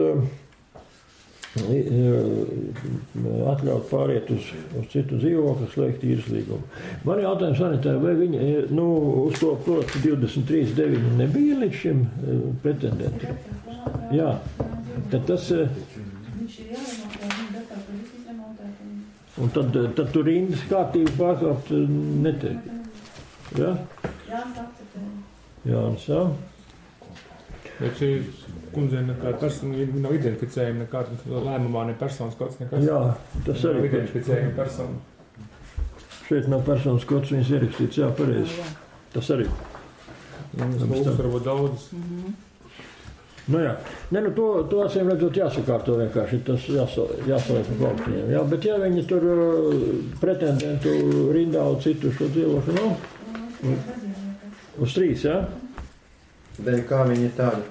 atļaut pāriet uz, uz citu dzīvokli, slēgt īres līgumu. Man jautājums Anitai, vai viņa, nu, uz to proti divdesmit trīs deviņi nebija līdz šim pretendenti? Jā, tad tas... Viņš ir jāremontē, viņa datā, ka viss izremontēt. Un tad, tad tur rindas kārtību pārkāpt netiek. Ja? Jānis akceptē. Jānis, jā. Bet šī kundze nekāda persona nav identificējama, nekāda lēmumā ne personas kods, nekas. Jā, tas arī. Nav identificējama persona. Šeit nav personas kods, viņas ierakstīts, jā, pareizi. Tas arī. Tas varbūt daudzas. Mhm. Nu jā, ne, nu to, to acīm redzot jāsakārto vienkārši, tas jāsaliek pa plauktiņiem, jā, bet ja viņi tur uh, pretendentu rindā un citu šo dzīvošu nav, nu, uz trīs, jā? Dēļ kā viņi ir tādi?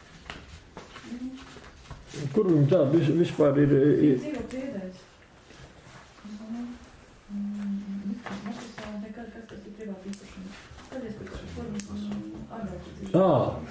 Kur viņi tādi vis, vispār ir? ir... Dzīvo priedēs. Nekad, kas tas ir privāti īpašumi. Tad es pēc formas ārkārtīgi. Ā.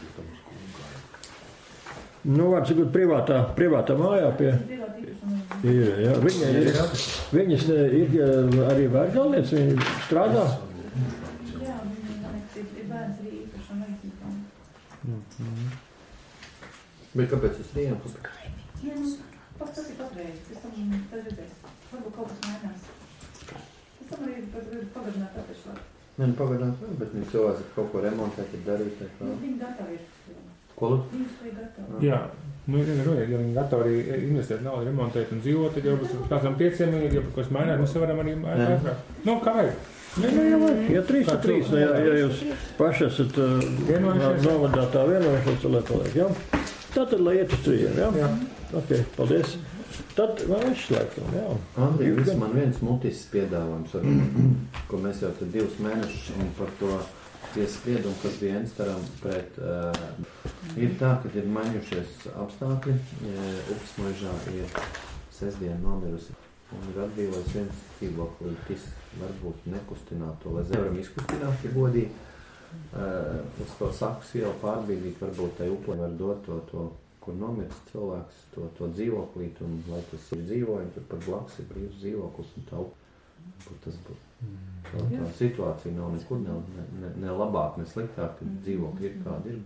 Nu, var cikot privātā, privātā mājā pie... Ir, jā. Viņa ir, viņas ir arī vērtgalniec, viņa strādā? Jā, viņa ir bērns arī īpašām vajadzībām. Mm-hmm. Bet kāpēc es rījām? Jā, nu, pats tas ir patreiz, pēc tam tad redzēs. Varbūt kaut kas mainās. Pēc tam arī pagarināt atvešlāt. Ne, nu pagarināt, bet viņi cilvēks kaut ko remontēt, ir darīt. Viņi gatavi ir. Ko? Jā, nu, ja viņi gatavi arī investēt naudu, remontēt un dzīvot, tad jau pēc kādām pieciem minūtēm, ja kaut kas mainās, mēs varam arī ātrāk. Nu, kā vajag? Nē, nē, jau vajag. Ja trīs ir trīs, ja, ja jūs paši esat uh, novadā tā vienojušies, tad lai paliek, jā? Tātad, lai iet uz trījiem, jā? Jā. Ok, paldies. Tad vēl viss laikam, jā. Andrija, viss man viens mutisks piedāvājums, ko mēs jau tad divus mēnešus un par to tiesaspriedumu, kas bija Enstaram pret, uh, ir tā, ka ir mainījušies apstākļi. Upes Mežā ir sestdien nomirusi un ir atbrīvojas viens dzīvoklītis, varbūt nekustināt to, lai nevaram izkustināt, ja godīgi. Uh, uz to saku sielu pārbīdīt, varbūt tai upē var dot to, to kur nomirst cilvēks, to, to dzīvoklīt, un lai tas ir dzīvojumi, tur pat blakus ir brīvs dzīvoklis, un tā upē tas būtu. Tā, tā situācija nav nekur ne, ne, ne labāk, ne sliktāk, kad dzīvokļi ir kādi ir.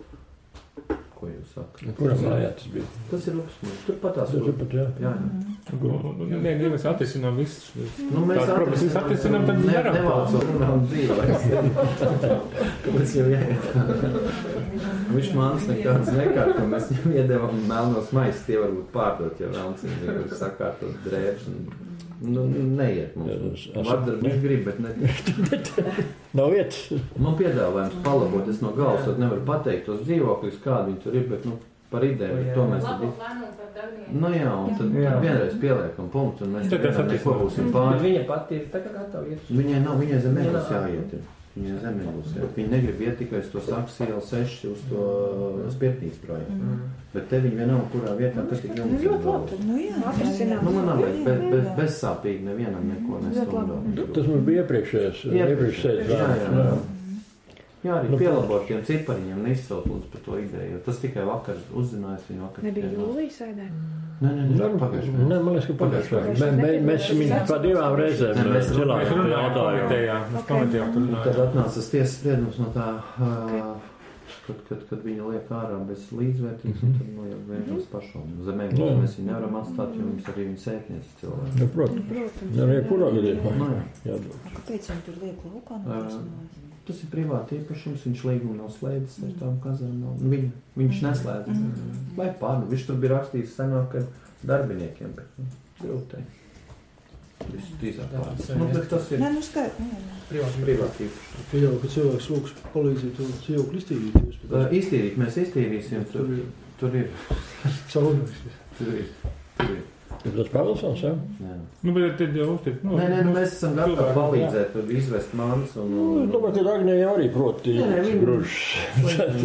Ko jūs sakat? Kuram mājā tas bija? Tas ir Upes Mežs. Turpat tās ir. Turpat, jā. Jā, jā. Nē, ja mēs atrisinām visus. Nu, mēs atrisinām, atrisinām tad ne, darām. Nevalcot runām dzīvēs. Kāpēc jau jāiet? Viņš māns nekādas nekārt, ka mēs viņam iedevam melnos maisus, tie varbūt pārdot, ja vēlams, viņš sakārtot drēbs un nu, neiet mums. Vardarbi viņš grib, bet ne. Nav vietas. Man piedāvājums palabot, es no galvas nevaru pateikt tos dzīvokļus, kādi viņi tur ir, bet nu, par ideju, bet to mēs tad... Labot lēmumu par darbnieku. Nu jā, un tad, tad vienreiz pieliekam punktu, un mēs tad neko būsim pāri. Viņa pati ir tagad gatava iet. Viņai nav, viņai zem mēgus jāiet. Viņai zem mēgus jāiet. Viņa negrib iet tikai uz to Saksielu seši, uz to Spietnītes projektu. Mm. Bet te viņa vienalga, kurā vietā, kas tik jums ir galvas. Nu jā, atrisināt. Nu, man nav vajag bez, bez, bezsāpīgi nevienam neko nestundu. Tas mums bija iepriekšējais. Iepriekšējais. Jā, jā, jā. Jā, arī pielabot tiem cipariņiem neizcelt lūdzu par to ideju, jo tas tikai vakar uzzinājās viņu vakar. Nebija jūlijas sēdē? Nē, nē, nē, pagājuši. Nē, man liekas, ka pagājuši. Mēs viņu pa divām reizēm cilājām jautājām. Mēs komentējām tur. Tad atnāca tas tiesas spriedums no tā, kad, kad, kad viņa liek ārā bez līdzvērtības, un tad nu jau vienkārši pašām. Zemē mēs viņu nevaram atstāt, jo mums arī viņa sētniecas cilvēki. Nu, protams. Jā, kurā gadījumā? Kāpēc viņi tur liek laukā? Tas ir privāti īpašums, viņš līguma nav slēdzis ar tām kazarnām. Viņ, viņš neslēdz. Mm. Vai pārnu, viņš tur bija rakstījis senāk ar darbiniekiem, bet nu, grūtei. Viņš tīzāk pārnu. Nu, bet tas ir Nē, nu skait, nē, nē. privāti, privāti īpašums. Pieļauju, ka cilvēks lūgs palīdzēt to dzīvokli iztīrīt. Uh, iztīrīt, mēs iztīrīsim, tur, tur ir. Caurums. Tur ir. Tur ir. Ir tas Pāvilsons, jā? Jā. Nu, bet tad jau uztiek. Nu, nē, nē, nu, mēs esam gatavi palīdzēt, tur izvest mans un... Nu, es domāju, ka Agnē jau arī proti gružs.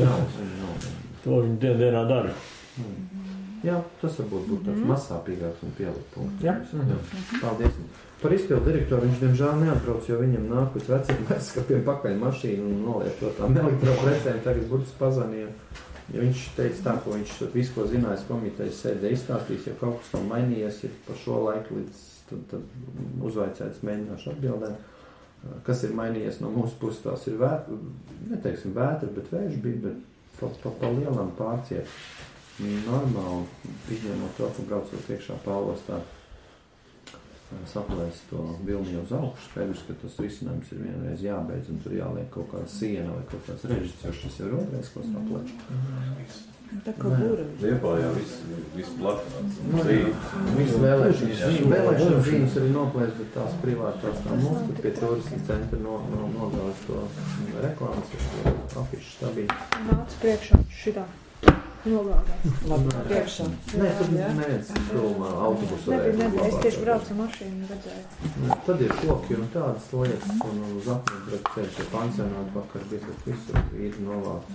To viņi dien dienā dara. Jā, tas varbūt būtu tāds mazsāpīgāks un pielikt punkts. Jā. Jā. Paldies. Par izpildu direktoru viņš, diemžēl, neatbrauc, jo viņam nāk pēc veciem bezskapiem pakaļ mašīnu un noliek to tām elektroprecēm, tagad būtu pazvanīja. Ja viņš teica tā, ko viņš visu, ko zinājis komitejas sēdē izstāstīs, ja kaut kas nav mainījies, ja par šo laiku līdz tad, tad uzvaicēts mēģināšu atbildēt, kas ir mainījies no mūsu puses, tās ir vētra, neteiksim vētra, bet vējš bija, bet pa, pa, pa lielam pārciet. Normāli, izņemot to, ka braucot iekšā Pālostā, saplēs to vilni uz augšu, skaidrs, ka tas risinājums ir vienreiz jābeidz, un tur jāliek kaut kāda siena vai kaut kāds režis, jo šis jau ir otrais, ko saplēš. Tā kā būra. Liepājā viss, viss platinās. Nu, viss vēlēšanas, vēlēšanas zīmes arī noplēs, bet tās privātās tā mums, tad pie turismu centra no, no, nogājas to reklāmas, afišas tā bija. Nāc priekšā šitā. Nogādās. Labi, priekšā. Nē, tur neviens filmā autobusu nebija, nebija. Es tieši braucu mašīnu un redzēju. Tad ir koki un tādas lietas, un uz apmēr ceļš ir pansionāti vakar bija, bet visur īri novāc.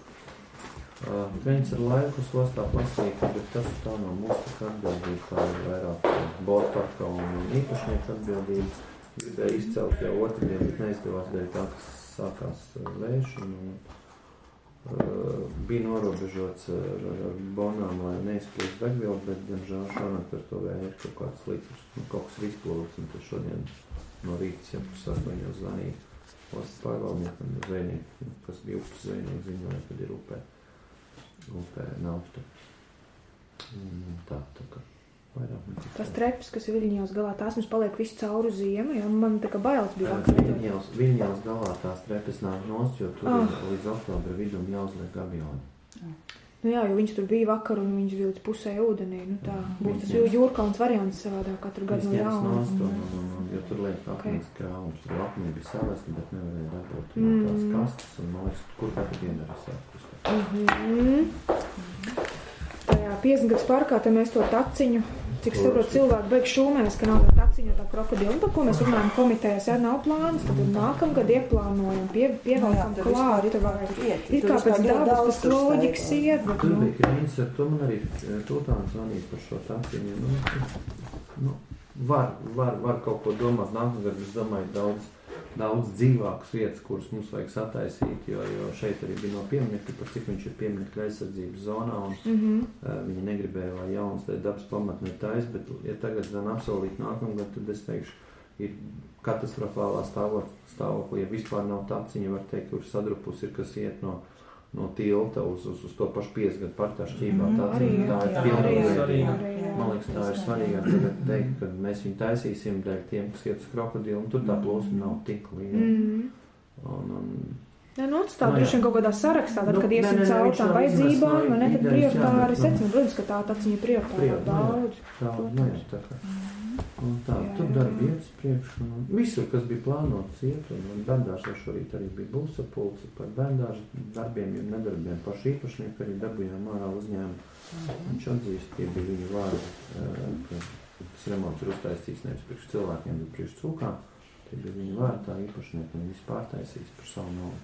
Uh, Viens ar laiku uz ostā pasīka, bet tas tā nav mūsu atbildība, tā ir vairāk Borparka un īpašnieku atbildība. Gribēja izcelt jau otrdien, bet neizdevās dēļ tā, kas sākās vējš un Uh, bija norobežots ar, ar bonām, lai neizplūst degvielu, bet, diemžēl, šonakt ar to vēl ir kaut kāds līdzes, nu, kaut kas ir izplūsts, un tad šodien no rītas, ja pus astoņos zvanīja valsts pārvaldniekam, zvejnieki, kas bija upes zvejnieki, ziņoja, kad ir upē, upē nafta. Un tā, tā kā vairāk. Tas treps, kas ir Viļņās galā, tās mums paliek visu cauru ziemu, jo man tā kā bailes bija. Viļņās, Viļņās galā tās trepes nāk nost, jo tur ah. ir līdz oktobra vidum jāuzliek gabioni. Nu jā, jo viņas tur bija vakar un viņas bija līdz pusē ūdenī. Nu tā būs tas Jūrkalns variants savādāk katru gadu no jauna. Jo tur liek akmens krāvums, tur akmeni bija savesti, bet nevarēja dabūt no tās kastas un man liekas, kur katru dienu arī sākus. Mhm. Tajā piecdesmit gadus parkā te mēs to taciņu, cik saprot cilvēku beig šūmēs, ka nav tā taciņa tā krokodila. Un par ko mēs runājam komitējas, ja nav plāns, tad nākamgad ieplānojam, pie, pievelkam klāt, vai ir kā pēc dabas, pēc loģikas iet. Bet, tur bija krīns, ar to man arī Tultāns zvanīja par šo taciņu. Nu, nu, var, var, var kaut ko domāt nākamgad, es domāju, daudz, daudz dzīvākas vietas, kuras mums vajag sataisīt, jo, jo šeit arī bija no pieminekļa, par cik viņš ir pieminekļa aizsardzības zonā, un mm-hmm. uh, viņi negribēja, lai jauns te dabas pamatne tais, bet, ja tagad zan apsolīt nākamgad, tad es teikšu, ir katastrofālā stāvoklī, ja vispār nav taciņa, var teikt, kur sadrupus ir, kas iet no, no tilta uz, uz, uz to pašu piecgadu partā šķībā. Mm, tā arī, tā ir jā, pilnīgi arī, arī, man liekas, tā ir svarīgāk tagad teikt, ka mēs viņu taisīsim dēļ tiem, kas iet uz krokodilu, un tur tā plosma nav tik liela. Mm. Un, un, Jā, nu atstāt droši vien kaut kādā sarakstā, tad, Nu, kad nē, iesim nē, nē, caur viņš tām nav vajadzībām, iznesis no vai ne, tad idejas, jā, prioritāri bet, nu, secina. Protams, ka tā taciņa prioritāri Prior- daudz. tā, nu, jā, tā kā. Un tā, Jā, tur jā. darba vietas priekš, un visur, kas bija plānots iet, un, un bērndārs šorīt arī bija būsapulce par bērndārs darbiem, jo nedarbiem paši īpašnieki arī dabujām ārā uzņēmumu. Viņš atzīst, tie bija viņa vārdi, ka tas remonts ir uztaisīts nevis priekš cilvēkiem, bet priekš cūkām. Tie bija viņa vārdi, tā īpašnieki, un viss pārtaisīs par savu naudu,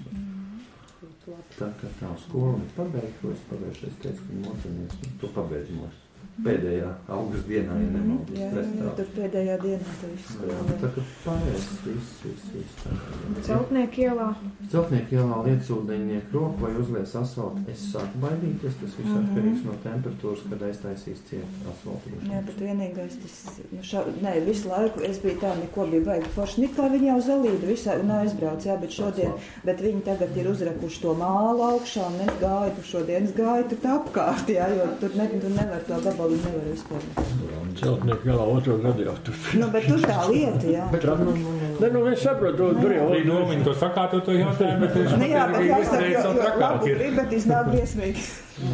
protams. Tā kā tā skola ir pabeigta, ko es pagājušais teicu, ka viņa mocinies, to pabeidz mūs. Pēdējā augusta dienā, ja nemaldos. Jā, jā, tur pēdējā dienā tā viss skola. Tā kā pārējais, viss, viss, viss. Celtnieku ielā. Celtnieku ielā liecūdeņnieku roku vai uzlies asfaltu. Es sāku baidīties, tas viss atkarīgs no temperatūras, kad aiztaisīs ciet asfaltu. Jā, bet vienīgais tas, nu šā, nē, visu laiku es biju tā, neko bija baigi forši, nekā viņi jau zalīdu visā un aizbrauc, jā, bet šodien, bet viņi tagad ir uzrakuši to mālu augšā un es gāju, tur šodien es gāju tur apkārt, jā, jo tur, ne, tur nevar to gabalu, nevar vispār. Celtnieku galā otro gadu jau tur. Nu, bet tur tā lieta, jā. Ne, nu, es saprotu, tur jau... Arī Domiņa to sakātu to jautājumu, bet viņš Nu, jā, bet jāsaka, jo, jo trakāk labu ir. grib, bet iznāk briesmīgi.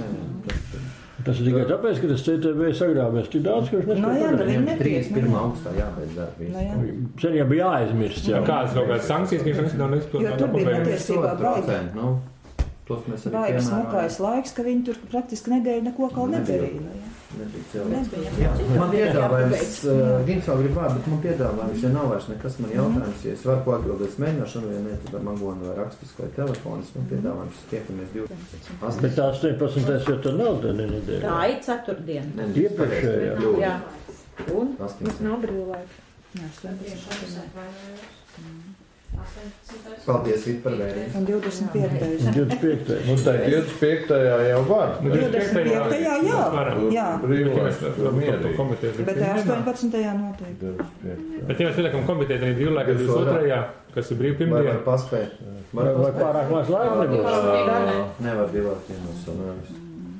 Tas ir tikai tāpēc, ka tas C T B sagrābēs tik daudz, ka viņš Nu, jā, bet nespēj. viņi nepriec. trīsdesmit pirmā augustā jābeidz darbi. Nu, jā. Sen jau bija jāaizmirst, jā. Kādas kaut kādas sankcijas, ka viņš nav Jo tur bija neizpildījis? patiesībā baigi. Nu, tos mēs arī Baigas piemērojam. smukais laiks, ka viņi tur praktiski nedēļu neko kaut nedarīja. Nu, jā. Nebija cilvēks. Nebija. Jā, man piedāvājums, uh, Gins vēl grib vārdu, bet man piedāvājums, ja nav vairs nekas man jautājums, ja es varu ko atbildēt mēģināšanu, ja ne, tad ar magonu vai rakstisku vai telefonis, man piedāvājums tiekamies divdesmit. Bet tās astoņpadsmitais jau tur nav tāda nedēļa. Tā ir ceturtdiena. Iepriekšējā. Jā. Un? Mums nav brīvlaika. Jā, astoņpadsmitais. Paldies, Vīt, par vērību. Un divdesmit piektais. divdesmit piektais. Nu, tā divdesmit piektajā jau var. divdesmit piektajā jā, jā. Brīvlaiks, tur mierīgi. Bet tā astoņpadsmitajā noteikti. Bet ja mēs liekam komitēt arī brīvlaika Jūs divdesmit otrajā, kas ir brīv Vai var pirmdiena. paspēt? Vai, Var vai paspēt? pārāk maz laika nebūs? Nevar divās dienās sanāvis.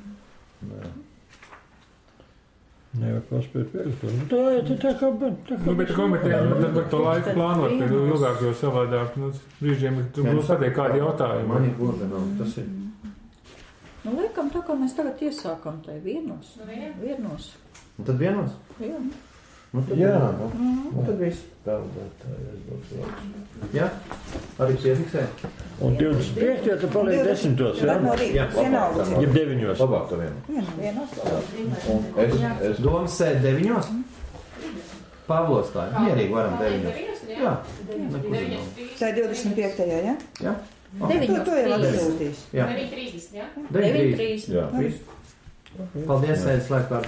Nevar paspēt pieļaut. Nu, tā ir tā, tā kā... Tā kā Nu, bet komitēt, nu, tad var to laiku plānot, tad ilgāk, jo savādāk, nu, brīžiem ir tu būs pateikt kādi jautājumi. Man ir gluži nav, tas ir. Nu, liekam, tā kā mēs tagad iesākam tai vienos. Nu, vienā. Vienos. Un tad vienos? Jā. Nu, tad Jā, nu. nu, Un tad viss. tā, tā, tā, es būtu labi. Jā? Arī piefiksē? Un divdesmit piektajā tu paliek desmitos, jā? Bet no rīta vienalga. Jeb deviņos. Labāk to vienu. Vienos. Un es, es Domas sēd deviņos? Pavlos tā ir. Mierīgi varam deviņos. Jā. Tā ir divdesmit piektajā, jā? Jā. Deviņos. To, to jau atsūtīs. Jā. deviņi trīsdesmit, jā? deviņi trīs. trīs. jā. Viss. Paldies, sēdz slēgt vārdu.